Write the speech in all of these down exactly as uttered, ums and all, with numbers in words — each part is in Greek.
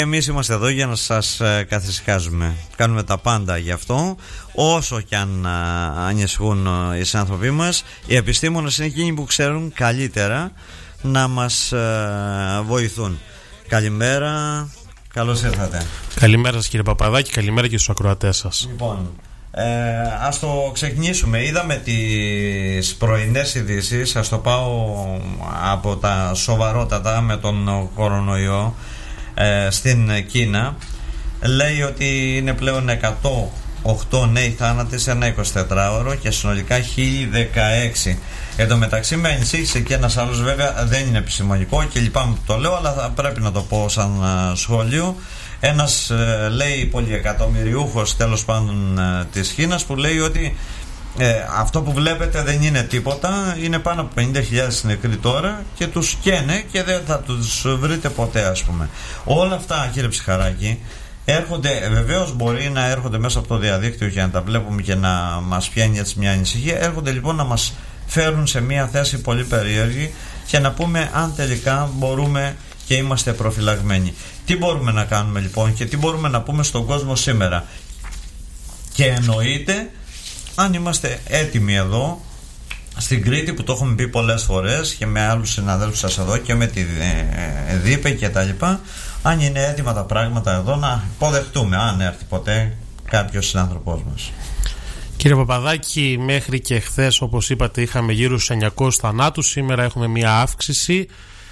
Εμείς είμαστε εδώ για να σας καθησυχάζουμε. Κάνουμε τα πάντα γι' αυτό. Όσο και αν ανησυχούν οι άνθρωποι μας, οι επιστήμονες είναι εκείνοι που ξέρουν καλύτερα να μας βοηθούν. Καλημέρα, καλώς ήρθατε. Καλημέρα σας κύριε Παπαδάκη, καλημέρα και στους ακροατές σας. Λοιπόν, ε, ας το ξεκινήσουμε. Είδαμε τις πρωινές ειδήσεις. Ας το πάω από τα σοβαρότατα με τον κορονοϊό. Ε, στην Κίνα λέει ότι είναι πλέον εκατόν οκτώ νέοι θάνατοι σε ένα εικοσιτετράωρο και συνολικά χίλια δεκαέξι. Εν τω μεταξύ με ανησύχησε και ένας άλλος, βέβαια δεν είναι επιστημονικό και λυπάμαι που το λέω, αλλά θα πρέπει να το πω σαν uh, σχόλιο. Ένας uh, λέει πολυεκατομμυριούχος τέλος πάντων uh, της Κίνας που λέει ότι Ε, αυτό που βλέπετε δεν είναι τίποτα. Είναι πάνω από πενήντα χιλιάδες νεκροί τώρα και τους καίνε και δεν θα τους βρείτε ποτέ, ας πούμε. Όλα αυτά, κύριε Ψυχαράκη, έρχονται, βεβαίως μπορεί να έρχονται μέσα από το διαδίκτυο και να τα βλέπουμε και να μας πιάνει έτσι μια ανησυχία. Έρχονται λοιπόν να μας φέρουν σε μια θέση πολύ περίεργη και να πούμε αν τελικά μπορούμε και είμαστε προφυλαγμένοι. Τι μπορούμε να κάνουμε λοιπόν και τι μπορούμε να πούμε στον κόσμο σήμερα? Και εννοείται αν είμαστε έτοιμοι εδώ στην Κρήτη, που το έχουμε πει πολλές φορές και με άλλους συναδέλφους σας εδώ και με τη ΔΥΠΕ και τα λοιπά, αν είναι έτοιμα τα πράγματα εδώ να υποδεχτούμε αν έρθει ποτέ κάποιος συνάνθρωπός μας. Κύριε Παπαδάκη, μέχρι και χθες όπως είπατε είχαμε γύρω στους εννιακόσιους θανάτους. Σήμερα έχουμε μια αύξηση.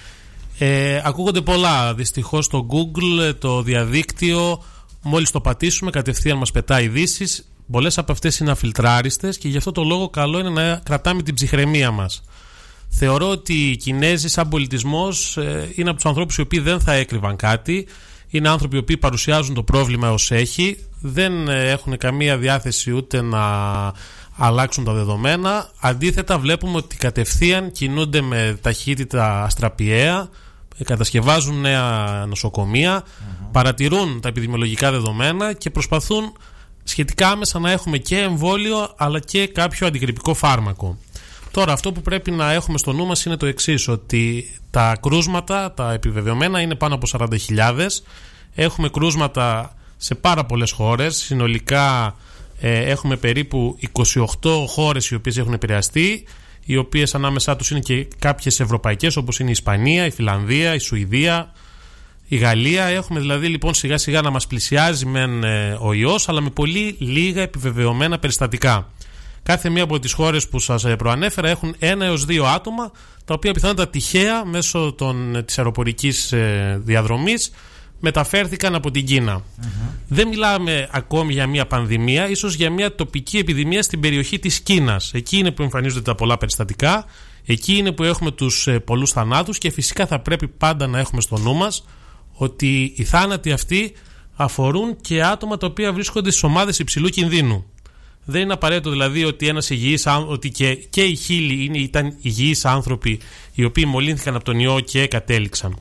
ε, Ακούγονται πολλά. Δυστυχώς το Google, το διαδίκτυο, μόλις το πατήσουμε κατευθείαν μας πετάει ειδήσεις. Πολλές από αυτές είναι αφιλτράριστες και γι' αυτό το λόγο καλό είναι να κρατάμε την ψυχραιμία μας. Θεωρώ ότι οι Κινέζοι σαν πολιτισμός ε, είναι από τους ανθρώπους οι οποίοι δεν θα έκρυβαν κάτι. Είναι άνθρωποι οι οποίοι παρουσιάζουν το πρόβλημα ως έχει. Δεν ε, έχουν καμία διάθεση ούτε να αλλάξουν τα δεδομένα. Αντίθετα βλέπουμε ότι κατευθείαν κινούνται με ταχύτητα αστραπιαία, κατασκευάζουν νέα νοσοκομεία, mm-hmm. παρατηρούν τα επιδημιολογικά δεδομένα και προσπαθούν σχετικά άμεσα να έχουμε και εμβόλιο αλλά και κάποιο αντιγρυπικό φάρμακο. Τώρα αυτό που πρέπει να έχουμε στο νου μας είναι το εξής, ότι τα κρούσματα, τα επιβεβαιωμένα είναι πάνω από σαράντα χιλιάδες. Έχουμε κρούσματα σε πάρα πολλές χώρες. Συνολικά ε, έχουμε περίπου είκοσι οκτώ χώρες οι οποίες έχουν επηρεαστεί, οι οποίες ανάμεσά τους είναι και κάποιες ευρωπαϊκές όπως είναι η Ισπανία, η Φιλανδία, η Σουηδία, η Γαλλία. Έχουμε δηλαδή λοιπόν σιγά σιγά να μας πλησιάζει μεν ε, ο ιός, αλλά με πολύ λίγα επιβεβαιωμένα περιστατικά. Κάθε μία από τις χώρες που σας ε, προανέφερα έχουν ένα έως δύο άτομα, τα οποία πιθανότατα τυχαία μέσω των, της αεροπορικής ε, διαδρομής μεταφέρθηκαν από την Κίνα. Mm-hmm. Δεν μιλάμε ακόμη για μια πανδημία, ίσως για μια τοπική επιδημία στην περιοχή της Κίνας. Εκεί είναι που εμφανίζονται τα πολλά περιστατικά, εκεί είναι που έχουμε τους ε, πολλούς θανάτους και φυσικά θα πρέπει πάντα να έχουμε στο νου μας ότι οι θάνατοι αυτοί αφορούν και άτομα τα οποία βρίσκονται στις ομάδες υψηλού κινδύνου. Δεν είναι απαραίτητο δηλαδή ότι ένας υγιής, ότι και, και οι χίλιοι είναι, ήταν υγιείς άνθρωποι οι οποίοι μολύνθηκαν από τον ιό και κατέληξαν.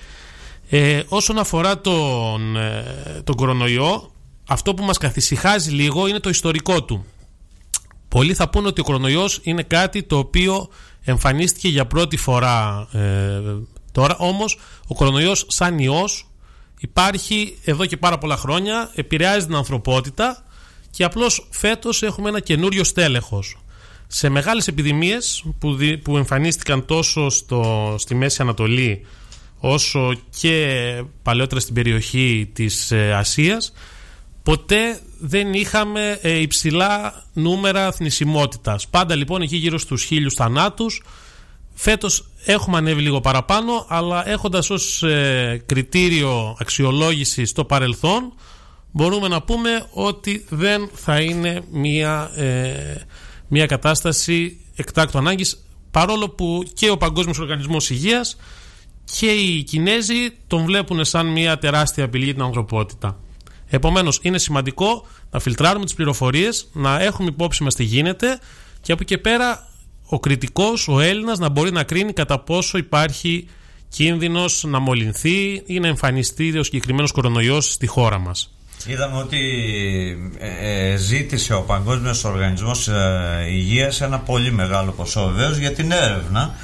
Ε, όσον αφορά τον, τον κορονοϊό, αυτό που μας καθησυχάζει λίγο είναι το ιστορικό του. Πολλοί θα πούνε ότι ο κορονοϊός είναι κάτι το οποίο εμφανίστηκε για πρώτη φορά ε, τώρα, όμως ο κορονοϊός σαν ιός υπάρχει εδώ και πάρα πολλά χρόνια, επηρεάζει την ανθρωπότητα και απλώς φέτος έχουμε ένα καινούριο στέλεχος. Σε μεγάλες επιδημίες που, δι, που εμφανίστηκαν τόσο στο, στη Μέση Ανατολή όσο και παλαιότερα στην περιοχή της ε, Ασίας, ποτέ δεν είχαμε ε, υψηλά νούμερα θνησιμότητας. Πάντα λοιπόν εκεί γύρω στους χίλιους θανάτους. Φέτος έχουμε ανέβει λίγο παραπάνω, αλλά έχοντας ως ε, κριτήριο αξιολόγηση στο παρελθόν, μπορούμε να πούμε ότι δεν θα είναι μια, ε, μια κατάσταση εκτάκτου ανάγκης, παρόλο που και ο Παγκόσμιος Οργανισμός Υγείας και οι Κινέζοι τον βλέπουν σαν μια τεράστια απειλή για την ανθρωπότητα. Επομένως είναι σημαντικό να φιλτράρουμε τις πληροφορίες, να έχουμε υπόψη μας τι γίνεται και από εκεί πέρα ο κριτικός, ο Έλληνας, να μπορεί να κρίνει κατά πόσο υπάρχει κίνδυνος να μολυνθεί ή να εμφανιστεί ο συγκεκριμένος κορονοϊός στη χώρα μας. Είδαμε ότι ε, ε, ζήτησε ο Παγκόσμιος Οργανισμός ε, Υγείας ένα πολύ μεγάλο ποσό βεβαίως για την έρευνα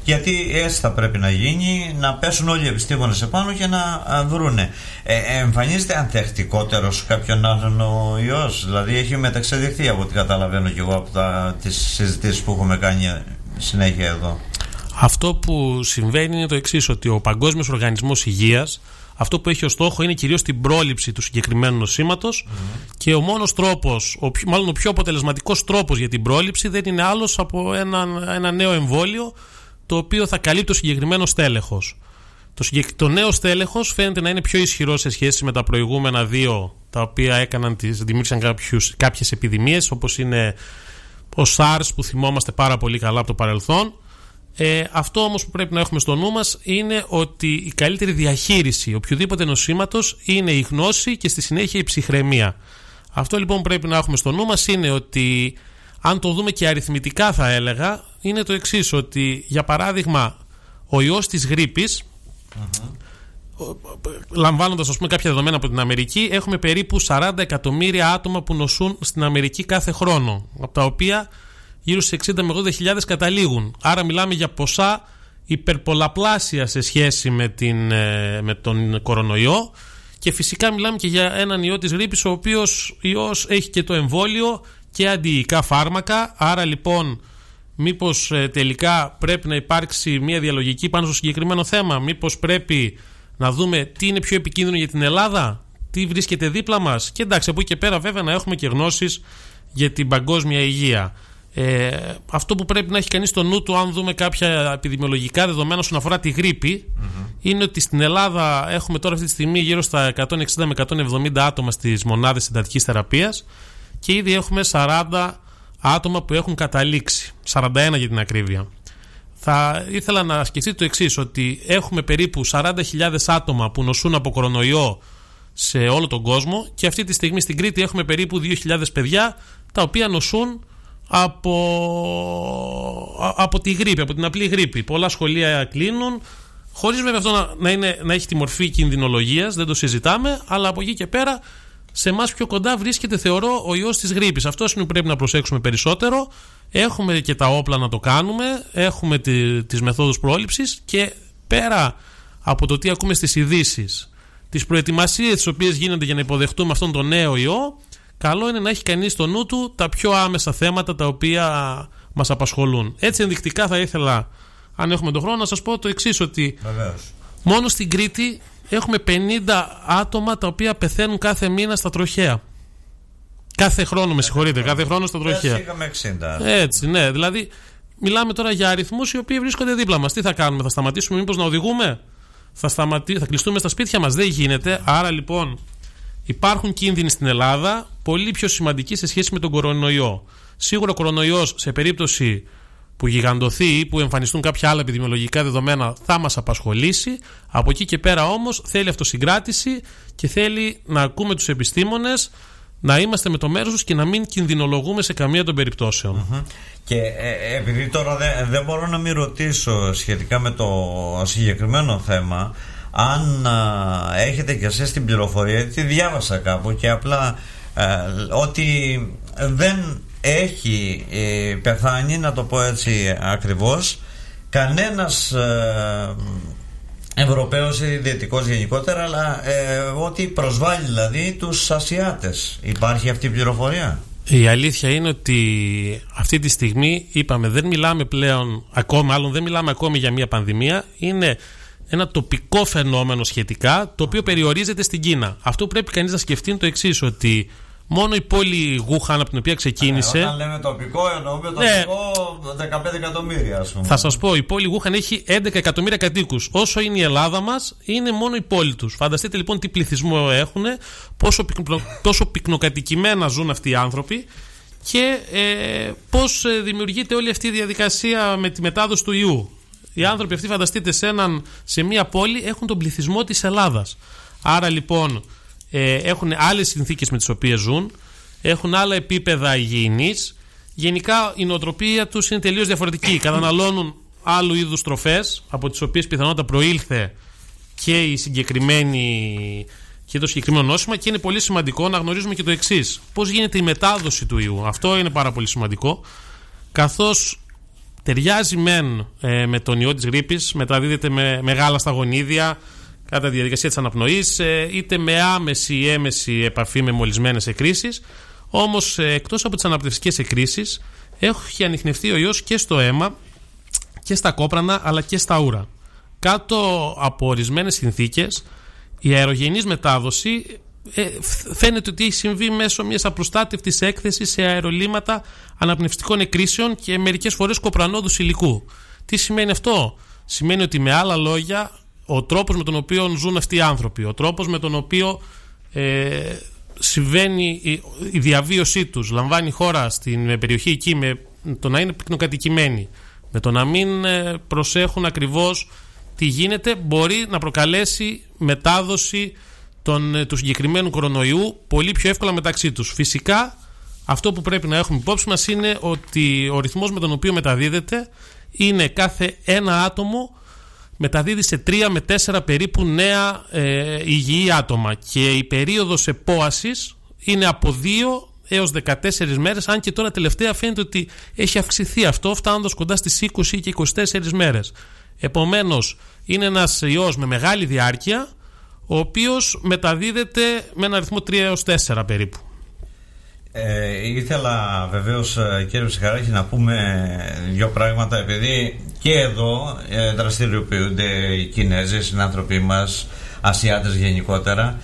γιατί έτσι θα πρέπει να γίνει, να πέσουν όλοι οι επιστήμονες επάνω και να βρούνε. Ε, εμφανίζεται ανθεκτικότερος κάποιον άλλον ο ιός? Δηλαδή έχει μεταξεδειχθεί, από ό,τι καταλαβαίνω και εγώ από τα, τις συζητήσεις που έχουμε κάνει συνέχεια εδώ. Αυτό που συμβαίνει είναι το εξής, ότι ο Παγκόσμιος Οργανισμός Υγείας αυτό που έχει ως στόχο είναι κυρίως την πρόληψη του συγκεκριμένου νοσήματος, mm. και ο μόνος τρόπος, ο, μάλλον ο πιο αποτελεσματικός τρόπος για την πρόληψη δεν είναι άλλος από ένα, ένα νέο εμβόλιο το οποίο θα καλύπτει το συγκεκριμένο στέλεχος. Το, το νέο στέλεχος φαίνεται να είναι πιο ισχυρό σε σχέση με τα προηγούμενα δύο, τα οποία έκαναν, δημιούργησαν κάποιους, κάποιες επιδημίες, όπως είναι ο SARS που θυμόμαστε πάρα πολύ καλά από το παρελθόν. Ε, αυτό όμως που πρέπει να έχουμε στο νου μας είναι ότι η καλύτερη διαχείριση οποιοδήποτε νοσήματος είναι η γνώση και στη συνέχεια η ψυχραιμία. Αυτό λοιπόν που πρέπει να έχουμε στο νου μας είναι ότι, αν το δούμε και αριθμητικά θα έλεγα, είναι το εξής, ότι για παράδειγμα ο ιός της γρίπης, mm-hmm. λαμβάνοντας ας πούμε κάποια δεδομένα από την Αμερική, έχουμε περίπου σαράντα εκατομμύρια άτομα που νοσούν στην Αμερική κάθε χρόνο, από τα οποία γύρω στις εξήντα με ογδόντα χιλιάδες καταλήγουν. Άρα μιλάμε για ποσά υπερπολαπλάσια σε σχέση με, την, με τον κορονοϊό, και φυσικά μιλάμε και για έναν ιό της γρίπης, ο οποίος ιός έχει και το εμβόλιο και αντιϊκά φάρμακα. Άρα λοιπόν μήπως ε, τελικά πρέπει να υπάρξει μια διαλογική πάνω στο συγκεκριμένο θέμα? Μήπως πρέπει να δούμε τι είναι πιο επικίνδυνο για την Ελλάδα, τι βρίσκεται δίπλα μας, και εντάξει, από εκεί και πέρα βέβαια να έχουμε και γνώσεις για την παγκόσμια υγεία. Ε, αυτό που πρέπει να έχει κανείς στο νου του, αν δούμε κάποια επιδημιολογικά δεδομένα όσον αφορά τη γρίπη, mm-hmm. είναι ότι στην Ελλάδα έχουμε τώρα αυτή τη στιγμή γύρω στα εκατόν εξήντα με εκατόν εβδομήντα άτομα στις μονάδες εντατικής θεραπείας, και ήδη έχουμε σαράντα άτομα που έχουν καταλήξει, σαράντα ένα για την ακρίβεια. Θα ήθελα να σκεφτείτε το εξής, ότι έχουμε περίπου σαράντα χιλιάδες άτομα που νοσούν από κορονοϊό σε όλο τον κόσμο, και αυτή τη στιγμή στην Κρήτη έχουμε περίπου δύο χιλιάδες παιδιά τα οποία νοσούν από, από τη γρίπη, από την απλή γρίπη. Πολλά σχολεία κλείνουν, χωρίς βέβαια αυτό να, να, είναι, να έχει τη μορφή κινδυνολογίας, δεν το συζητάμε, αλλά από εκεί και πέρα σε εμάς πιο κοντά βρίσκεται, θεωρώ, ο ιός της γρίπης. Αυτό είναι που πρέπει να προσέξουμε περισσότερο. Έχουμε και τα όπλα να το κάνουμε, έχουμε τη, τις μεθόδους πρόληψης, και πέρα από το τι ακούμε στις ειδήσεις, τις προετοιμασίες τις οποίες γίνονται για να υποδεχτούμε αυτόν τον νέο ιό, καλό είναι να έχει κανείς στο νου του τα πιο άμεσα θέματα τα οποία μας απασχολούν. Έτσι ενδεικτικά θα ήθελα, αν έχουμε τον χρόνο, να σας πω το εξής, ότι βεβαίως, μόνο στην Κρήτη έχουμε πενήντα άτομα τα οποία πεθαίνουν κάθε μήνα στα τροχαία. Κάθε χρόνο, με συγχωρείτε, κάθε χρόνο στα τροχαία. Έτσι είχαμε εξήντα. Έτσι, ναι. Δηλαδή, μιλάμε τώρα για αριθμούς οι οποίοι βρίσκονται δίπλα μας. Τι θα κάνουμε, θα σταματήσουμε μήπως να οδηγούμε, θα, σταματή... θα κλειστούμε στα σπίτια μας? Δεν γίνεται. Άρα λοιπόν, υπάρχουν κίνδυνοι στην Ελλάδα πολύ πιο σημαντικοί σε σχέση με τον κορονοϊό. Σίγουρα ο κορονοϊός, σε περίπτωση που γιγαντωθεί ή που εμφανιστούν κάποια άλλα επιδημιολογικά δεδομένα, θα μας απασχολήσει. Από εκεί και πέρα όμως θέλει αυτοσυγκράτηση και θέλει να ακούμε τους επιστήμονες, να είμαστε με το μέρος τους και να μην κινδυνολογούμε σε καμία των περιπτώσεων. Mm-hmm. Και ε, επειδή τώρα δεν δε μπορώ να μην ρωτήσω σχετικά με το συγκεκριμένο θέμα, αν α, έχετε και εσείς την πληροφορία, γιατί διάβασα κάπου και απλά α, ότι δεν έχει ε, πεθάνει, να το πω έτσι ακριβώς, κανένας ε, Ευρωπαίος ή Δυτικός γενικότερα, αλλά ε, ότι προσβάλλει δηλαδή τους Ασιάτες. Υπάρχει αυτή η πληροφορία? Η αλήθεια είναι ότι αυτή τη στιγμή, είπαμε, δεν μιλάμε πλέον ακόμη, μάλλον δεν μιλάμε ακόμη για μια πανδημία. Είναι ένα τοπικό φαινόμενο σχετικά, το οποίο περιορίζεται στην Κίνα. Αυτό που πρέπει κανείς να σκεφτεί είναι το εξής, ότι μόνο η πόλη Γούχαν, από την οποία ξεκίνησε. Ε, όταν λέμε τοπικό, εννοούμε τοπικό ναι, δεκαπέντε εκατομμύρια, ας πούμε. Θα σας πω, η πόλη Γούχαν έχει έντεκα εκατομμύρια κατοίκους. Όσο είναι η Ελλάδα μας, είναι μόνο η πόλη τους. Φανταστείτε λοιπόν τι πληθυσμό έχουν, πόσο, πυκνο, πόσο πυκνοκατοικημένα ζουν αυτοί οι άνθρωποι, και ε, πώς δημιουργείται όλη αυτή η διαδικασία με τη μετάδοση του ιού. Οι άνθρωποι αυτοί, φανταστείτε, σε, έναν, σε μια πόλη έχουν τον πληθυσμό της Ελλάδας. Άρα λοιπόν ε, έχουν άλλες συνθήκες με τις οποίες ζουν, έχουν άλλα επίπεδα υγιεινής. Γενικά η νοοτροπία τους είναι τελείως διαφορετική. Καταναλώνουν άλλου είδους τροφές, από τις οποίες πιθανότατα προήλθε και η συγκεκριμένη και το συγκεκριμένο νόσημα, και είναι πολύ σημαντικό να γνωρίζουμε και το εξής: πώς γίνεται η μετάδοση του ιού. Αυτό είναι πάρα πολύ σημαντικό, καθώς ταιριάζει μεν ε, με τον ιό της γρίπης, μεταδίδεται με μεγάλα σταγονίδια κατά τη διαδικασία της αναπνοής, ε, είτε με άμεση ή έμεση επαφή με μολυσμένες εκκρίσεις. Όμως ε, εκτός από τις αναπνευστικές εκκρίσεις έχει ανιχνευτεί ο ιός και στο αίμα και στα κόπρανα αλλά και στα ούρα. Κάτω από ορισμένες συνθήκες η αερογενής μετάδοση ε, φαίνεται ότι έχει συμβεί μέσω μιας απροστάτευτης έκθεσης σε αερολύματα αναπνευστικών εκκρίσεων και μερικές φορές κοπρανόδους υλικού. Τι σημαίνει αυτό? Σημαίνει ότι με άλλα λόγια ο τρόπος με τον οποίο ζουν αυτοί οι άνθρωποι, ο τρόπος με τον οποίο ε, συμβαίνει η, η διαβίωσή τους, λαμβάνει χώρα στην περιοχή εκεί με το να είναι πυκνοκατοικημένοι, με το να μην ε, προσέχουν ακριβώς τι γίνεται, μπορεί να προκαλέσει μετάδοση των, του συγκεκριμένου κορονοϊού πολύ πιο εύκολα μεταξύ τους. Φυσικά αυτό που πρέπει να έχουμε υπόψη μας είναι ότι ο ρυθμός με τον οποίο μεταδίδεται είναι κάθε ένα άτομο μεταδίδει σε τρία με τέσσερα περίπου νέα ε, υγιή άτομα και η περίοδος επόασης είναι από δύο έως δεκατέσσερις μέρες, αν και τώρα τελευταία φαίνεται ότι έχει αυξηθεί αυτό, φτάνοντας κοντά στις είκοσι και είκοσι τέσσερις μέρες. Επομένως είναι ένας ιός με μεγάλη διάρκεια, ο οποίος μεταδίδεται με ένα αριθμό τρία έως τέσσερα περίπου. Ε, ήθελα βεβαίως, κύριε Ψυχαράκη, να πούμε δύο πράγματα, επειδή και εδώ ε, δραστηριοποιούνται οι Κινέζοι, οι συνάνθρωποι μας, Ασιάτες γενικότερα.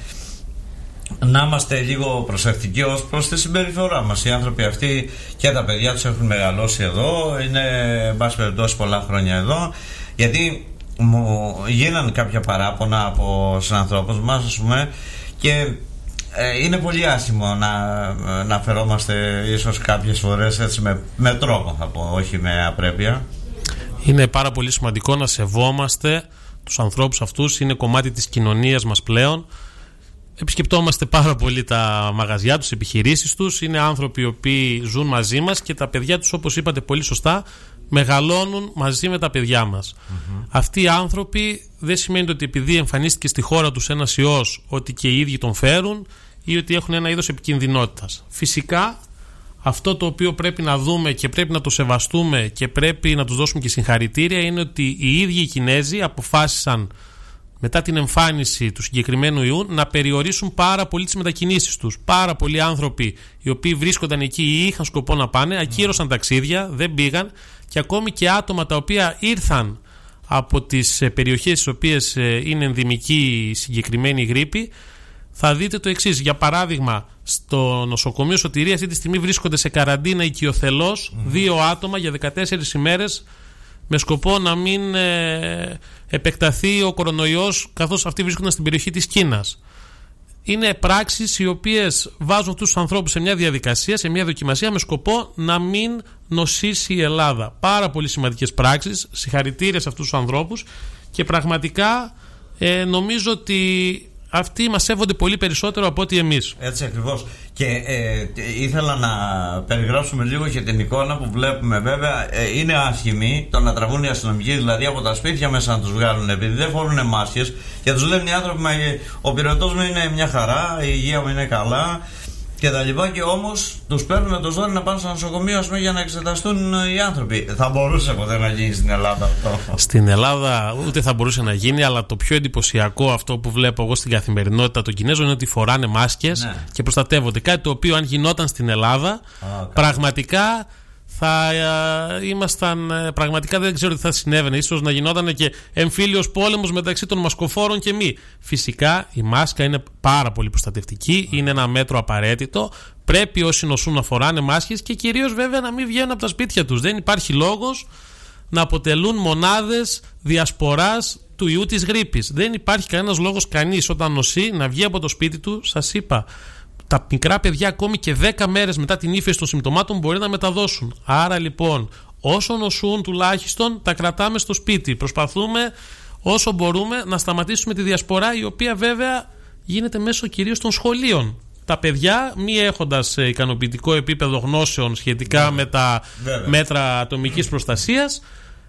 Να είμαστε λίγο προσεκτικοί ως προς τη συμπεριφορά μας. Οι άνθρωποι αυτοί και τα παιδιά τους έχουν μεγαλώσει εδώ, είναι εν πάση περιπτώσει πολλά χρόνια εδώ, γιατί μου γίνανε κάποια παράπονα από συνανθρώπους μας, ας πούμε, και ε, είναι πολύ άσχημο να, να φερόμαστε ίσως κάποιες φορές έτσι με, με τρόπο, θα πω, όχι με απρέπεια. Είναι πάρα πολύ σημαντικό να σεβόμαστε τους ανθρώπους αυτούς, είναι κομμάτι της κοινωνίας μας πλέον. Επισκεπτόμαστε πάρα πολύ τα μαγαζιά τους, τις επιχειρήσεις τους. Είναι άνθρωποι οι οποίοι ζουν μαζί μας και τα παιδιά τους, όπως είπατε πολύ σωστά, μεγαλώνουν μαζί με τα παιδιά μας. Mm-hmm. Αυτοί οι άνθρωποι δεν σημαίνει ότι επειδή εμφανίστηκε στη χώρα τους ένας ιός ότι και οι ίδιοι τον φέρουν ή ότι έχουν ένα είδος επικινδυνότητας. Φυσικά αυτό το οποίο πρέπει να δούμε και πρέπει να το σεβαστούμε και πρέπει να τους δώσουμε και συγχαρητήρια είναι ότι οι ίδιοι οι Κινέζοι αποφάσισαν μετά την εμφάνιση του συγκεκριμένου ιού να περιορίσουν πάρα πολύ τις μετακινήσεις τους. Πάρα πολλοί άνθρωποι οι οποίοι βρίσκονταν εκεί ή είχαν σκοπό να πάνε ακύρωσαν ταξίδια, δεν πήγαν, και ακόμη και άτομα τα οποία ήρθαν από τις περιοχές στις οποίες είναι ενδημική η συγκεκριμένη γρίπη. Θα δείτε το εξής. Για παράδειγμα, στο νοσοκομείο Σωτηρία αυτή τη στιγμή βρίσκονται σε καραντίνα οικειοθελώς mm. δύο άτομα για δεκατέσσερις ημέρες, με σκοπό να μην ε, επεκταθεί ο κορονοϊός, καθώς αυτοί βρίσκονταν στην περιοχή της Κίνας. Είναι πράξεις οι οποίες βάζουν αυτούς τους ανθρώπους σε μια διαδικασία, σε μια δοκιμασία, με σκοπό να μην νοσήσει η Ελλάδα. Πάρα πολύ σημαντικές πράξεις, συγχαρητήρια σε αυτούς τους ανθρώπους, και πραγματικά ε, νομίζω ότι αυτοί μας σέβονται πολύ περισσότερο από ότι εμείς. Έτσι ακριβώς. Και ε, ήθελα να περιγράψουμε λίγο και την εικόνα που βλέπουμε. Βέβαια ε, είναι άσχημη το να τραβούν οι αστυνομικοί, δηλαδή από τα σπίτια μέσα να τους βγάλουν, επειδή δεν φορούν μάσκες και τους λένε οι άνθρωποι, ο πυρετός μου είναι μια χαρά, η υγεία μου είναι καλά και τα λοιπά, και όμως τους παίρνουν με το ζόρι να πάνε στο νοσοκομείο, ας πούμε, για να εξεταστούν οι άνθρωποι. Θα μπορούσε ποτέ να γίνει στην Ελλάδα αυτό? Στην Ελλάδα ούτε θα μπορούσε να γίνει, αλλά το πιο εντυπωσιακό αυτό που βλέπω εγώ στην καθημερινότητα των Κινέζων είναι ότι φοράνε μάσκες, ναι, και προστατεύονται. Κάτι το οποίο αν γινόταν στην Ελλάδα, ah, πραγματικά θα ε, ήμασταν, ε, πραγματικά δεν ξέρω τι θα συνέβαινε. Ίσως να γινόταν και εμφύλιος πόλεμος μεταξύ των μασκοφόρων και μη. Φυσικά η μάσκα είναι πάρα πολύ προστατευτική, είναι ένα μέτρο απαραίτητο. Πρέπει όσοι νοσούν να φοράνε μάσκες και κυρίως βέβαια να μην βγαίνουν από τα σπίτια τους. Δεν υπάρχει λόγος να αποτελούν μονάδες διασποράς του ιού της γρίπης. Δεν υπάρχει κανένας λόγος κανείς όταν νοσεί να βγει από το σπίτι του. Σας είπα, τα μικρά παιδιά ακόμη και δέκα μέρες μετά την ύφεση των συμπτωμάτων μπορεί να μεταδώσουν. Άρα λοιπόν, όσο νοσούν τουλάχιστον τα κρατάμε στο σπίτι. Προσπαθούμε όσο μπορούμε να σταματήσουμε τη διασπορά, η οποία βέβαια γίνεται μέσω κυρίως των σχολείων. Τα παιδιά, μη έχοντας ικανοποιητικό επίπεδο γνώσεων σχετικά βέβαια με τα βέβαια μέτρα ατομικής προστασίας,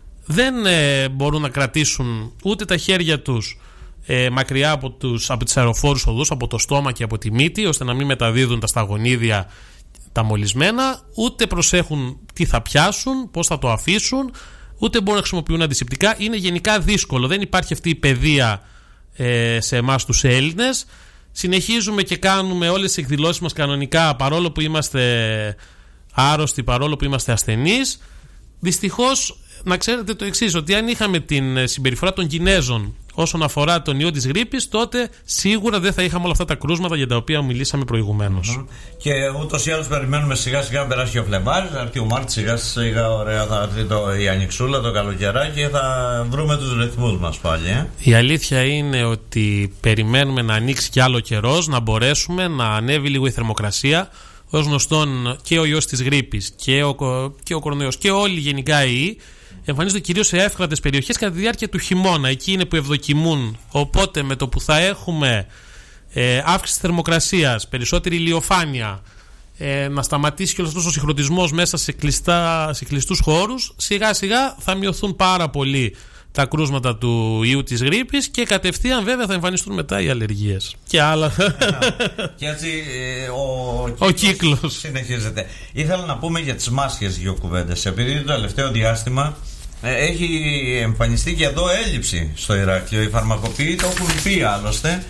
δεν ε, μπορούν να κρατήσουν ούτε τα χέρια τους Ε, μακριά από, τους, από τις αεροφόρους οδούς, από το στόμα και από τη μύτη, ώστε να μην μεταδίδουν τα σταγονίδια τα μολυσμένα, ούτε προσέχουν τι θα πιάσουν, πώς θα το αφήσουν, ούτε μπορούν να χρησιμοποιούν αντισηπτικά. Είναι γενικά δύσκολο, δεν υπάρχει αυτή η παιδεία ε, σε εμάς τους Έλληνες. Συνεχίζουμε και κάνουμε όλες τις εκδηλώσεις μας κανονικά, παρόλο που είμαστε άρρωστοι, παρόλο που είμαστε ασθενείς. Δυστυχώς, να ξέρετε το εξής, ότι αν είχαμε την συμπεριφορά των Κινέζων όσον αφορά τον ιό της γρίπης, τότε σίγουρα δεν θα είχαμε όλα αυτά τα κρούσματα για τα οποία μιλήσαμε προηγουμένως. Mm-hmm. Και ούτως ή άλλως περιμένουμε σιγά σιγά να περάσει και ο Φλεβάρης, θα έρθει ο Μάρτης, σιγά σιγά ωραία θα έρθει το, η Ανοιξούλα, το καλοκαιράκι και θα βρούμε τους ρυθμούς μας πάλι. Ε? Η αλήθεια είναι ότι περιμένουμε να ανοίξει κι άλλο καιρός, να μπορέσουμε να ανέβει λίγο η θερμοκρασία. Ως γνωστόν, και ο ιός της γρίπης και ο, και ο κορονοϊός και όλοι γενικά οι ιοί εμφανίζονται κυρίως σε εύκρατες περιοχές κατά τη διάρκεια του χειμώνα. Εκεί είναι που ευδοκιμούν. Οπότε με το που θα έχουμε ε, αύξηση της θερμοκρασίας, περισσότερη ηλιοφάνεια, ε, να σταματήσει και όλος αυτός ο συγχρονισμός μέσα σε, κλειστά, σε κλειστούς χώρους, σιγά σιγά θα μειωθούν πάρα πολύ τα κρούσματα του ιού της γρίπης και κατευθείαν βέβαια θα εμφανιστούν μετά οι αλλεργίες και άλλα. Και έτσι ε, ο, ο κύκλος, κύκλος συνεχίζεται. Ήθελα να πούμε για τις μάσκες δύο κουβέντες, επειδή το τελευταίο διάστημα ε, έχει εμφανιστεί και εδώ έλλειψη στο Ηράκλειο. Οι φαρμακοποιοί το έχουν πει άλλωστε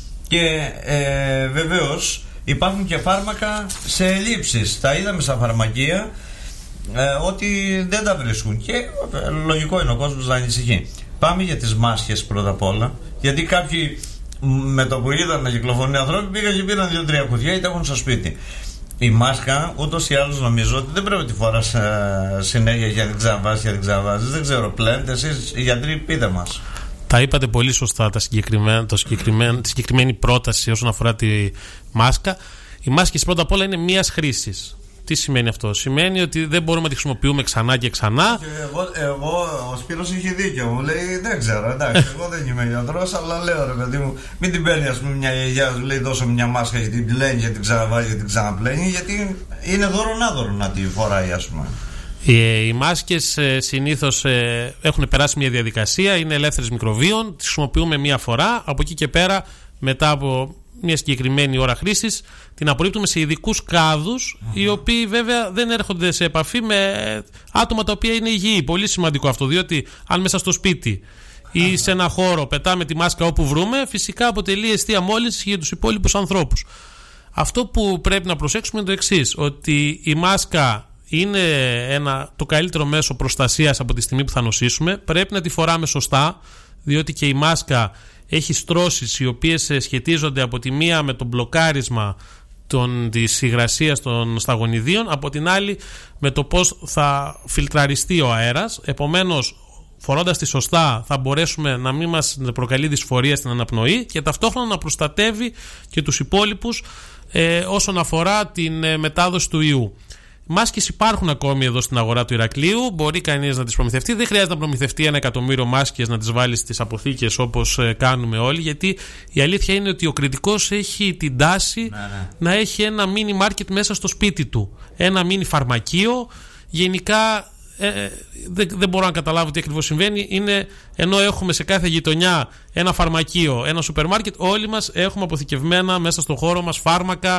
και ε, βεβαίως υπάρχουν και φάρμακα σε ελλείψεις. Τα είδαμε στα φαρμακεία Ε, ότι δεν τα βρίσκουν και ε, λογικό είναι ο κόσμος να ανησυχεί. Πάμε για τις μάσκες πρώτα απ' όλα, γιατί κάποιοι με το που είδαν να κυκλοφορούν οι άνθρωποι πήγαν και πήραν δύο-τρία κουτιά ή τα έχουν στο σπίτι. Η μάσκα ούτως ή άλλως νομίζω ότι δεν πρέπει να τη φοράς ε, συνέχεια για να την ξαναβάζεις, για να την ξαναβάζεις. Δεν ξέρω, πλέον εσείς οι γιατροί πείτε μας. Τα είπατε πολύ σωστά τα συγκεκριμένα, το συγκεκριμένο, τη συγκεκριμένη πρόταση όσον αφορά τη μάσκα. Οι μάσκες πρώτα απ' όλα είναι μίας χρήσης. Τι σημαίνει αυτό? Σημαίνει ότι δεν μπορούμε να τη χρησιμοποιούμε ξανά και ξανά. Και εγώ, εγώ, ο Σπύρος είχε δίκιο. Μου λέει δεν ξέρω, εντάξει, εγώ δεν είμαι γιατρός, αλλά λέω ρε παιδί μου, μην την παίρνει ας πούμε μια γιαγιά, σου λέει δώσε μια μάσκα και την πλένει και την ξαναβάζει και την ξαναπλένει, γιατί είναι δώρο-νάδωρο να τη φοράει ας πούμε. Οι, οι μάσκες ε, συνήθως ε, έχουν περάσει μια διαδικασία, είναι ελεύθερες μικροβίων, τις χρησιμοποιούμε μία φορά, από εκεί και πέρα μετά από μια συγκεκριμένη ώρα χρήσης την απορρίπτουμε σε ειδικούς κάδους, uh-huh. οι οποίοι βέβαια δεν έρχονται σε επαφή με άτομα τα οποία είναι υγιή. Πολύ σημαντικό αυτό, διότι αν μέσα στο σπίτι uh-huh. ή σε ένα χώρο πετάμε τη μάσκα όπου βρούμε, φυσικά αποτελεί αιστεία μόλυνσης για τους υπόλοιπους ανθρώπους. Αυτό που πρέπει να προσέξουμε είναι το εξής, ότι η μάσκα είναι ένα, το καλύτερο μέσο προστασίας από τη στιγμή που θα νοσήσουμε. Πρέπει να τη φοράμε σωστά, διότι και η μάσκα έχει στρώσεις οι οποίες σχετίζονται από τη μία με το μπλοκάρισμα των, της υγρασίας των σταγονιδίων, από την άλλη με το πώς θα φιλτραριστεί ο αέρας. Επομένως, φορώντας τη σωστά θα μπορέσουμε να μην μας προκαλεί δυσφορία στην αναπνοή και ταυτόχρονα να προστατεύει και τους υπόλοιπους ε, όσον αφορά την ε, μετάδοση του ιού. Μάσκες υπάρχουν ακόμη εδώ στην αγορά του Ηρακλείου. Μπορεί κανείς να τις προμηθευτεί. Δεν χρειάζεται να προμηθευτεί ένα εκατομμύριο μάσκες να τις βάλει στις αποθήκες όπως κάνουμε όλοι. Γιατί η αλήθεια είναι ότι ο κριτικός έχει την τάση ναι, ναι. να έχει ένα μίνι μάρκετ μέσα στο σπίτι του. Ένα μίνι φαρμακείο. Γενικά ε, δεν, δεν μπορώ να καταλάβω τι ακριβώς συμβαίνει. Είναι, ενώ έχουμε σε κάθε γειτονιά ένα φαρμακείο, ένα σούπερ μάρκετ, όλοι μας έχουμε αποθηκευμένα μέσα στο χώρο μας φάρμακα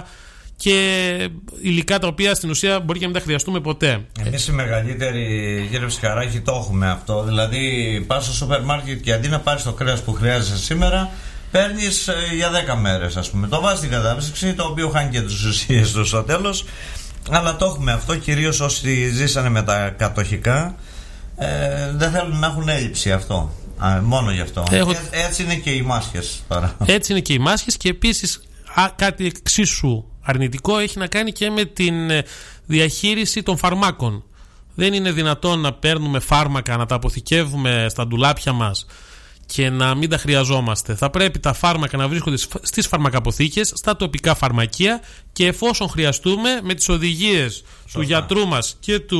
και υλικά τα οποία στην ουσία μπορεί και να μην τα χρειαστούμε ποτέ. Εμείς οι μεγαλύτεροι, κύριε Ψυχαράκη, το έχουμε αυτό. Δηλαδή πας στο σούπερ μάρκετ και αντί να πάρεις το κρέας που χρειάζεσαι σήμερα, παίρνεις για δέκα μέρες ας πούμε. Το βάζεις στην κατάψυξη, το οποίο χάνει και τις ουσίες του στο τέλος. Αλλά το έχουμε αυτό, κυρίως όσοι ζήσανε με τα κατοχικά ε, δεν θέλουν να έχουν έλλειψη αυτό. Α, μόνο γι' αυτό. Έχω... Ε, έτσι είναι και οι μάσκες τώρα. Έτσι είναι και οι μάσκες και επίσης α, κάτι εξίσου αρνητικό έχει να κάνει και με την διαχείριση των φαρμάκων. Δεν είναι δυνατόν να παίρνουμε φάρμακα, να τα αποθηκεύουμε στα ντουλάπια μας και να μην τα χρειαζόμαστε. Θα πρέπει τα φάρμακα να βρίσκονται στις φαρμακαποθήκες, στα τοπικά φαρμακεία και εφόσον χρειαστούμε με τις οδηγίες Σωστά. του γιατρού μας και του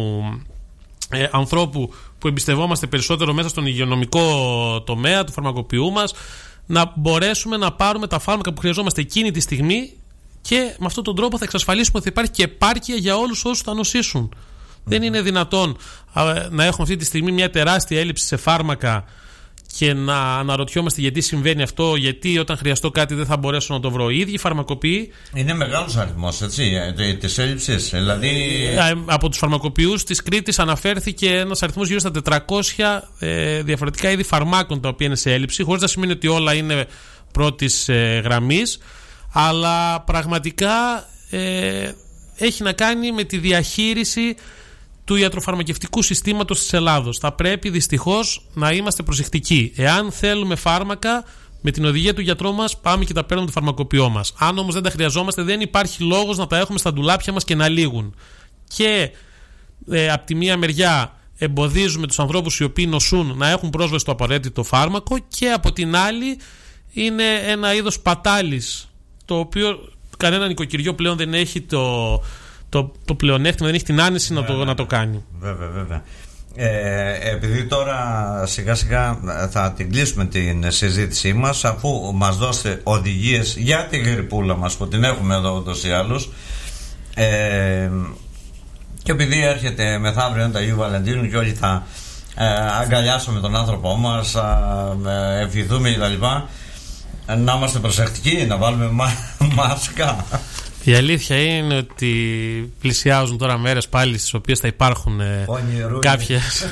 ε, ανθρώπου που εμπιστευόμαστε περισσότερο μέσα στον υγειονομικό τομέα του φαρμακοποιού μας, να μπορέσουμε να πάρουμε τα φάρμακα που χρειαζόμαστε εκείνη τη στιγμή και με αυτόν τον τρόπο θα εξασφαλίσουμε ότι υπάρχει και επάρκεια για όλους όσους θα νοσήσουν. Mm. Δεν είναι δυνατόν α, να έχουμε αυτή τη στιγμή μια τεράστια έλλειψη σε φάρμακα και να αναρωτιόμαστε γιατί συμβαίνει αυτό, γιατί όταν χρειαστώ κάτι δεν θα μπορέσω να το βρω. Οι ίδιοι φαρμακοποιοί. Είναι μεγάλος αριθμός, έτσι, της έλλειψης. Δηλαδή... Από τους φαρμακοποιούς της Κρήτης αναφέρθηκε ένας αριθμός γύρω στα τετρακόσια ε, διαφορετικά είδη φαρμάκων τα οποία είναι σε έλλειψη, χωρίς να σημαίνει ότι όλα είναι πρώτης ε, γραμμής, αλλά πραγματικά ε, έχει να κάνει με τη διαχείριση του ιατροφαρμακευτικού συστήματος της Ελλάδος. Θα πρέπει δυστυχώς να είμαστε προσεκτικοί. Εάν θέλουμε φάρμακα, με την οδηγία του γιατρού μας πάμε και τα παίρνουμε το φαρμακοποιό μας. Αν όμως δεν τα χρειαζόμαστε, δεν υπάρχει λόγος να τα έχουμε στα ντουλάπια μας και να λήγουν. Και ε, από τη μία μεριά εμποδίζουμε τους ανθρώπους οι οποίοι νοσούν να έχουν πρόσβαση στο απαραίτητο φάρμακο, και από την άλλη είναι ένα είδος πατάλης, το οποίο κανένα νοικοκυριό πλέον δεν έχει το... Το, το πλεονέκτημα, δεν έχει την άνεση να, το, να το κάνει. Βέβαια, βέβαια. Ε, επειδή τώρα σιγά σιγά θα την κλείσουμε την συζήτησή μας, αφού μας δώσετε οδηγίες για την γρυπούλα μας που την έχουμε εδώ ούτως ή άλλως, ε, και επειδή έρχεται μεθαύριο τα Αγίου Βαλεντίνου και όλοι θα ε, αγκαλιάσουμε τον άνθρωπό μας, θα ε, ευχηθούμε κτλ., να είμαστε προσεκτικοί, να βάλουμε μα, μάσκα. Η αλήθεια είναι ότι πλησιάζουν τώρα μέρες πάλι στις οποίες θα υπάρχουν ε, κάποιες,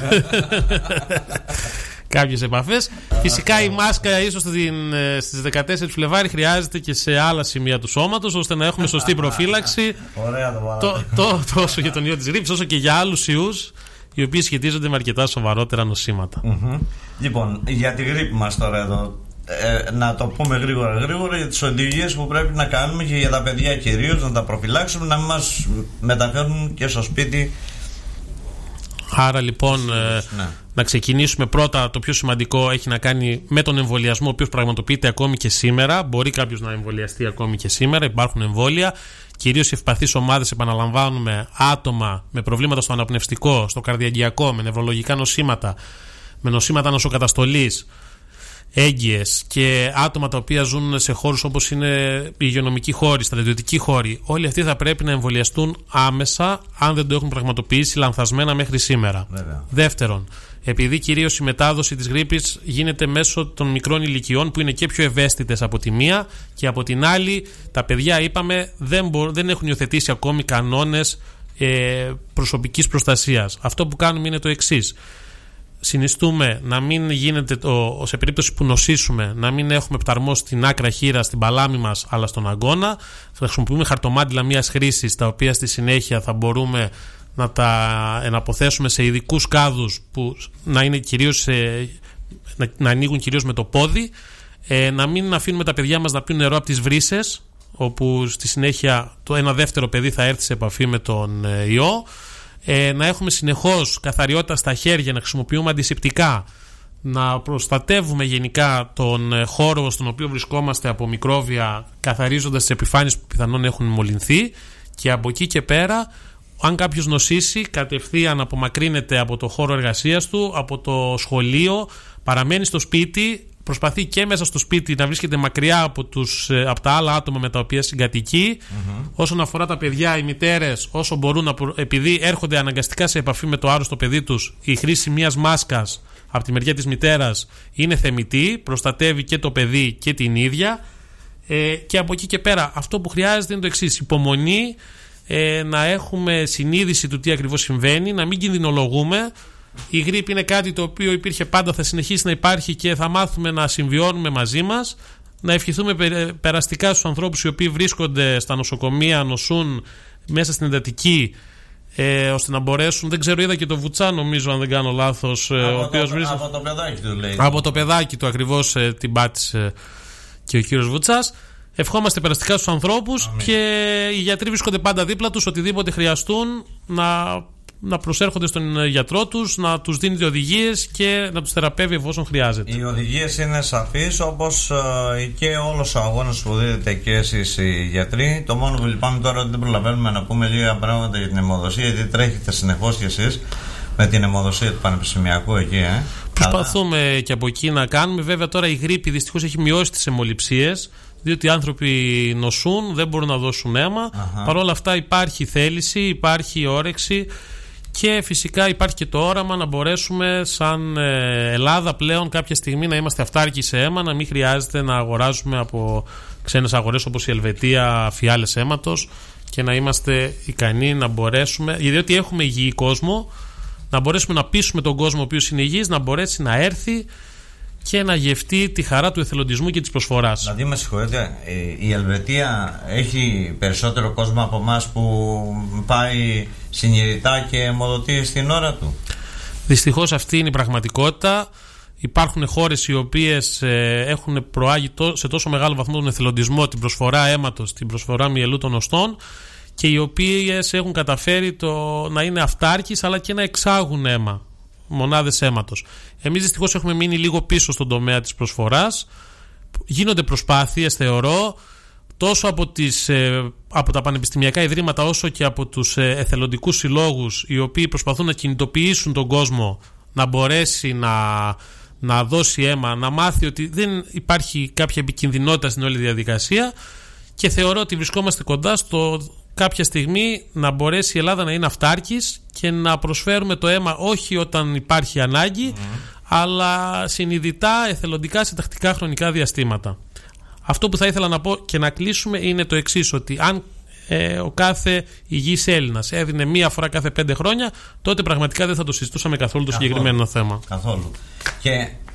κάποιες επαφές. Φυσικά η μάσκα ίσως την, ε, στις δεκατέσσερις Φλεβάρι χρειάζεται και σε άλλα σημεία του σώματος, ώστε να έχουμε σωστή προφύλαξη. Ωραία το το, το, τόσο για τον ιό της γρίπης όσο και για άλλους ιούς, οι οποίοι σχετίζονται με αρκετά σοβαρότερα νοσήματα. Mm-hmm. Λοιπόν, για τη γρίπη μας τώρα εδώ, Ε, να το πούμε γρήγορα γρήγορα για τις οδηγίες που πρέπει να κάνουμε και για τα παιδιά κυρίως, να τα προφυλάξουμε, να μην μας μεταφέρουν και στο σπίτι. Άρα λοιπόν ε, ναι. να ξεκινήσουμε πρώτα. Το πιο σημαντικό έχει να κάνει με τον εμβολιασμό, ο οποίος πραγματοποιείται ακόμη και σήμερα. Μπορεί κάποιος να εμβολιαστεί ακόμη και σήμερα, υπάρχουν εμβόλια. Κυρίως οι ευπαθείς ομάδες, επαναλαμβάνουμε, άτομα με προβλήματα στο αναπνευστικό, στο καρδιαγγειακό, με νευρολογικά νοσήματα, με νοσήματα νοσοκαταστολής, έγκυες και άτομα τα οποία ζουν σε χώρους όπως είναι οι υγειονομικοί χώροι, στρατιωτικοί χώροι, όλοι αυτοί θα πρέπει να εμβολιαστούν άμεσα, αν δεν το έχουν πραγματοποιήσει λανθασμένα μέχρι σήμερα. Βέβαια. Δεύτερον, επειδή κυρίως η μετάδοση της γρίπης γίνεται μέσω των μικρών ηλικιών, που είναι και πιο ευαίσθητες από τη μία, και από την άλλη τα παιδιά, είπαμε, δεν, μπο, δεν έχουν υιοθετήσει ακόμη κανόνες ε, προσωπικής προστασίας. Αυτό που κάνουμε είναι το εξής. Συνιστούμε να μην γίνεται το, σε περίπτωση που νοσήσουμε, να μην έχουμε πταρμό στην άκρα χείρα, στην παλάμη μας, αλλά στον αγκώνα. Θα χρησιμοποιούμε χαρτομάτιλα μιας χρήσης, τα οποία στη συνέχεια θα μπορούμε να τα εναποθέσουμε σε ειδικούς κάδους που να, είναι κυρίως σε, να, να ανοίγουν κυρίως με το πόδι. Ε, να μην αφήνουμε τα παιδιά μας να πιούν νερό από τις βρύσες, όπου στη συνέχεια το ένα δεύτερο παιδί θα έρθει σε επαφή με τον ε, ιό. Ε, να έχουμε συνεχώς καθαριότητα στα χέρια, να χρησιμοποιούμε αντισηπτικά, να προστατεύουμε γενικά τον χώρο στον οποίο βρισκόμαστε από μικρόβια, καθαρίζοντας τις επιφάνειες που πιθανόν έχουν μολυνθεί, και από εκεί και πέρα, αν κάποιος νοσήσει, κατευθείαν απομακρύνεται από το χώρο εργασίας του, από το σχολείο, παραμένει στο σπίτι, προσπαθεί και μέσα στο σπίτι να βρίσκεται μακριά από, τους, από τα άλλα άτομα με τα οποία συγκατοικεί. Mm-hmm. Όσον αφορά τα παιδιά, οι μητέρες, όσο μπορούν να, επειδή έρχονται αναγκαστικά σε επαφή με το άρρωστο παιδί τους, η χρήση μιας μάσκας από τη μεριά της μητέρας είναι θεμιτή, προστατεύει και το παιδί και την ίδια. Ε, και από εκεί και πέρα, αυτό που χρειάζεται είναι το εξής: υπομονή, ε, να έχουμε συνείδηση του τι ακριβώς συμβαίνει, να μην κινδυνολογούμε. Η γρίπη είναι κάτι το οποίο υπήρχε πάντα, θα συνεχίσει να υπάρχει και θα μάθουμε να συμβιώνουμε μαζί μας. Να ευχηθούμε περαστικά στους ανθρώπους οι οποίοι βρίσκονται στα νοσοκομεία, νοσούν μέσα στην εντατική, ε, ώστε να μπορέσουν. Δεν ξέρω, είδα και το Βουτσά, νομίζω, αν δεν κάνω λάθος. Από, ο οποίος το, βρίσκεται... από το παιδάκι του, λέει. Από το παιδάκι του ακριβώς ε, την πάτησε και ο κύριος Βουτσάς. Ευχόμαστε περαστικά στους ανθρώπους. Αμήν. Και οι γιατροί βρίσκονται πάντα δίπλα τους, οτιδήποτε χρειαστούν να. να προσέρχονται στον γιατρό τους, να τους δίνει οδηγίες και να τους θεραπεύει εφόσον χρειάζεται. Οι οδηγίες είναι σαφείς, όπως ε, και όλος ο αγώνας που δίνετε και εσείς οι γιατροί. Το μόνο που λυπάμαι τώρα ότι δεν προλαβαίνουμε να πούμε λίγα πράγματα για την αιμοδοσία, γιατί τρέχετε συνεχώς κι εσείς με την αιμοδοσία του πανεπιστημιακού εκεί. Ε. Προσπαθούμε Αλλά... και από εκεί να κάνουμε. Βέβαια τώρα η γρίπη δυστυχώς έχει μειώσει τις αιμοληψίες, διότι οι άνθρωποι νοσούν, δεν μπορούν να δώσουν αίμα. Παρ' όλα αυτά υπάρχει θέληση, υπάρχει όρεξη. Και φυσικά υπάρχει και το όραμα να μπορέσουμε σαν Ελλάδα πλέον κάποια στιγμή να είμαστε αυτάρκοι σε αίμα, να μην χρειάζεται να αγοράζουμε από ξένες αγορές όπως η Ελβετία φιάλες αίματος και να είμαστε ικανοί να μπορέσουμε, διότι έχουμε υγιή κόσμο, να μπορέσουμε να πείσουμε τον κόσμο ο οποίος είναι υγιής να μπορέσει να έρθει και να γευτεί τη χαρά του εθελοντισμού και της προσφοράς. Δηλαδή, με συγχωρείτε, η Ελβετία έχει περισσότερο κόσμο από εμάς που πάει συνειδητά και αιμοδοτεί στην ώρα του? Δυστυχώς αυτή είναι η πραγματικότητα. Υπάρχουν χώρες οι οποίες ε, έχουν προάγει σε τόσο μεγάλο βαθμό τον εθελοντισμό, την προσφορά αίματος, την προσφορά μυελού των οστών, και οι οποίες έχουν καταφέρει το, να είναι αυτάρκεις αλλά και να εξάγουν αίμα, μονάδες αίματος. Εμείς δυστυχώς έχουμε μείνει λίγο πίσω στον τομέα της προσφοράς. Γίνονται προσπάθειες, θεωρώ, τόσο από, τις, από τα πανεπιστημιακά ιδρύματα όσο και από τους εθελοντικούς συλλόγους, οι οποίοι προσπαθούν να κινητοποιήσουν τον κόσμο να μπορέσει να, να δώσει αίμα, να μάθει ότι δεν υπάρχει κάποια επικινδυνότητα στην όλη διαδικασία, και θεωρώ ότι βρισκόμαστε κοντά στο κάποια στιγμή να μπορέσει η Ελλάδα να είναι αυτάρκης και να προσφέρουμε το αίμα όχι όταν υπάρχει ανάγκη, mm. αλλά συνειδητά, εθελοντικά, σε τακτικά χρονικά διαστήματα. Αυτό που θα ήθελα να πω και να κλείσουμε είναι το εξής, ότι αν ε, ο κάθε υγιής Έλληνας έδινε μία φορά κάθε πέντε χρόνια, τότε πραγματικά δεν θα το συζητούσαμε καθόλου το καθόλου, συγκεκριμένο θέμα. Καθόλου. Και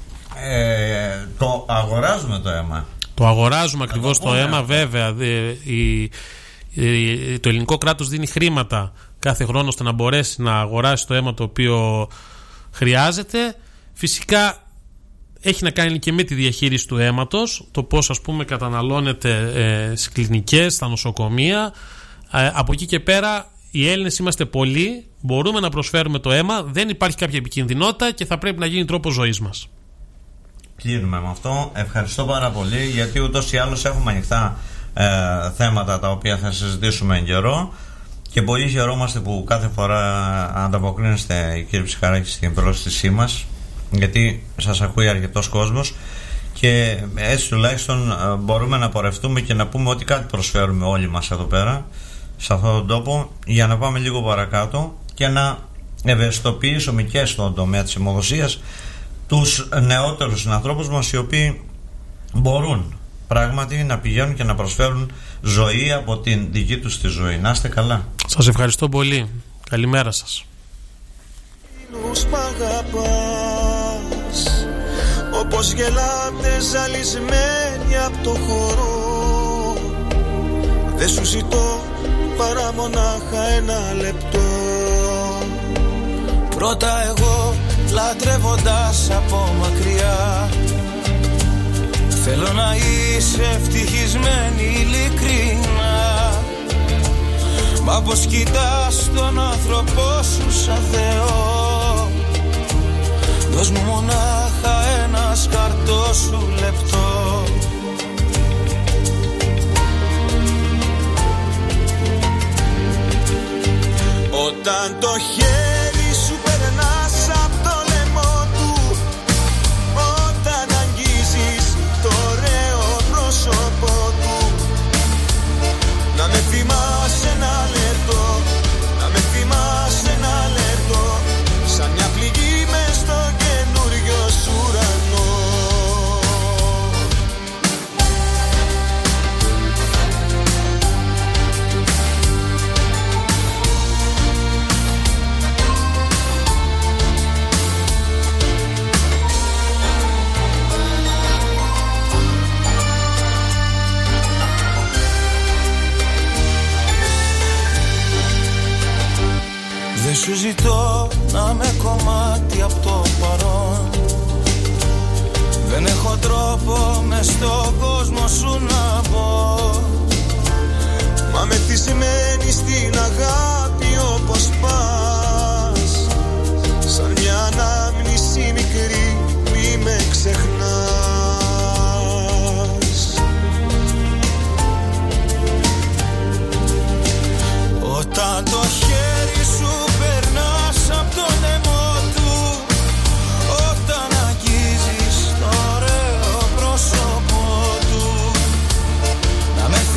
ε, το αγοράζουμε το αίμα. Το αγοράζουμε ακριβώς το, το αίμα, βέβαια. Η, η, το ελληνικό κράτος δίνει χρήματα κάθε χρόνο ώστε να μπορέσει να αγοράσει το αίμα το οποίο χρειάζεται. Φυσικά έχει να κάνει και με τη διαχείριση του αίματος, το πώς, ας πούμε, καταναλώνεται ε, στις κλινικές, στα νοσοκομεία. Ε, από εκεί και πέρα οι Έλληνες είμαστε πολλοί, μπορούμε να προσφέρουμε το αίμα, δεν υπάρχει κάποια επικινδυνότητα και θα πρέπει να γίνει τρόπος ζωής μας. Κλείνουμε με αυτό. Ευχαριστώ πάρα πολύ, γιατί ούτως ή άλλως έχουμε ανοιχτά ε, θέματα τα οποία θα συζητήσουμε εν καιρό, και πολύ χαιρόμαστε που κάθε φορά ανταποκρίνεστε, κύριε Ψυχαράκη, στην πρόσθεσή μας, γιατί σας ακούει αρκετός κόσμος και έτσι τουλάχιστον μπορούμε να πορευτούμε και να πούμε ότι κάτι προσφέρουμε όλοι μας εδώ πέρα σε αυτόν τον τόπο, για να πάμε λίγο παρακάτω και να ευαισθητοποιήσουμε και στον τομέα της αιμοδοσίας τους νεότερους ανθρώπους μας, οι οποίοι μπορούν πράγματι να πηγαίνουν και να προσφέρουν ζωή από την δική τους τη ζωή. Να είστε καλά. Σας ευχαριστώ πολύ. Καλημέρα σας. Όπως γελάτε ζαλισμένοι από το χώρο, δεν σου ζητώ παρά μονάχα ένα λεπτό. Πρώτα εγώ λατρεύοντας από μακριά, θέλω να είσαι ευτυχισμένη ειλικρινά. Μα πως κοιτάς τον άνθρωπό σου σαν Θεό, δώσ' μου μονάχα ένα σκαρτό σου λεπτό. Όταν το χέρι σου περνάς απ' το λαιμό του, όταν αγγίζεις το ωραίο πρόσωπό του, να με θυμάσαι ένα λεπτό, να με θυμάσαι ένα λεπτό, σαν μια πληγή μες στο καινούριο σου ουρανό. Δεν σου ζητώ να με κομμάτι από το παρόν, δεν έχω τρόπο μες στον κόσμο σου να μπω. Μα μεθυσμένη στην αγάπη όπως πας, σαν μια ανάμνηση μικρή μη με ξεχνάς. Όταν το χέρι σου περνάς απ' το λαιμό του, όταν αγγίζεις το ωραίο πρόσωπό του, να με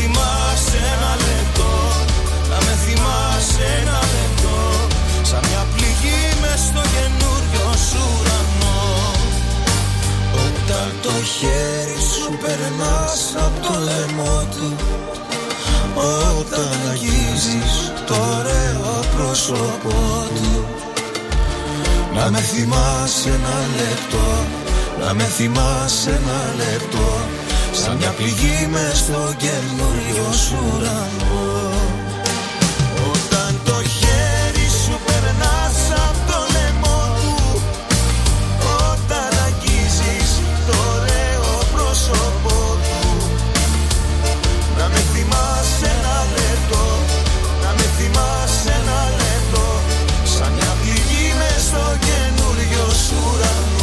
το ωραίο πρόσωπό του. Να με θυμάσαι ένα λεπτό, να με θυμάσαι ένα λεπτό, σαν μια πληγή μες στο καινούριο σου ουρανό. Όταν το χέρι σου περνάς απ' το λαιμό του, όταν αγγίζεις το ωραίο πρόσωπό του, να με θυμάσαι ένα λεπτό, να με θυμάσαι ένα λεπτό, σαν μια πληγή μες στο καινούριο σου ουρανό.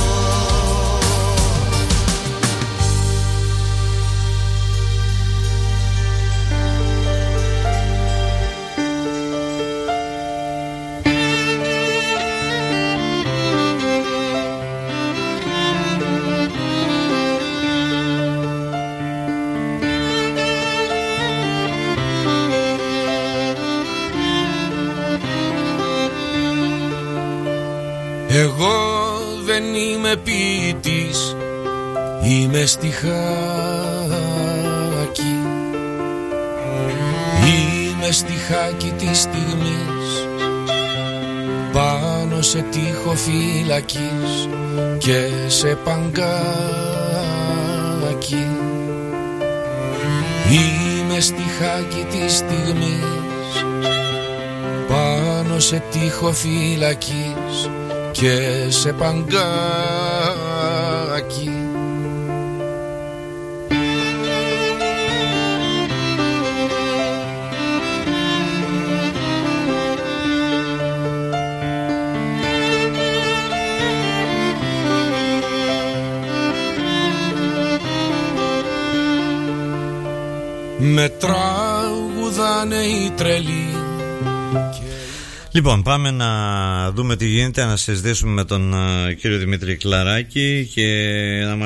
Εγώ δεν είμαι ποιητής, είμαι στιχάκι. Είμαι στιχάκι της στιγμής, πάνω σε τοίχο φυλακής και σε παγκάκι. Είμαι στιχάκι της στιγμής, πάνω σε τοίχο φυλακής και σε παγκάκι. Με τραγουδάνε οι τρελοί. Λοιπόν, πάμε να δούμε τι γίνεται, να συζητήσουμε με τον uh, κύριο Δημήτρη Κλαράκη και να μας